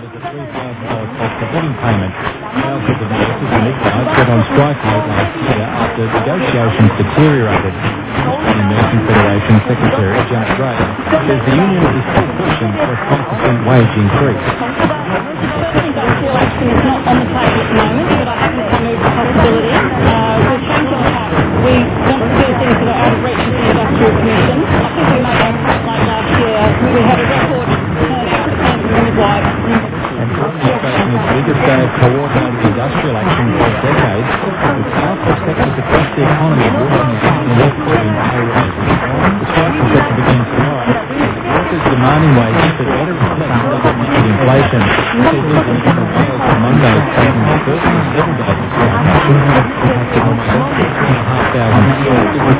provided a $3,000 cost of living payment. Rail ticket workers and midwives went on strike late last year after negotiations deteriorated. Australian Nursing Federation Secretary Janet Gray says the union is still pushing for a 5% wage increase. Industrial action is not on the table at the moment, but I think it's a possibility. We're trying to look at, we want to do things that are out of reach of the Industrial Commission. I think we made a point like last year. We had a record turnout of midwives. And Australia is facing its biggest day of coordinated industrial action for decades, with powerful sectors across the economy working out and including pay rises. The strike is set to begin tomorrow. Workers demanding wages that better reflect double-digit inflation. CBs in New South Wales on Monday is taking the first in 7 days of strike action, impacting almost 6,500 stores.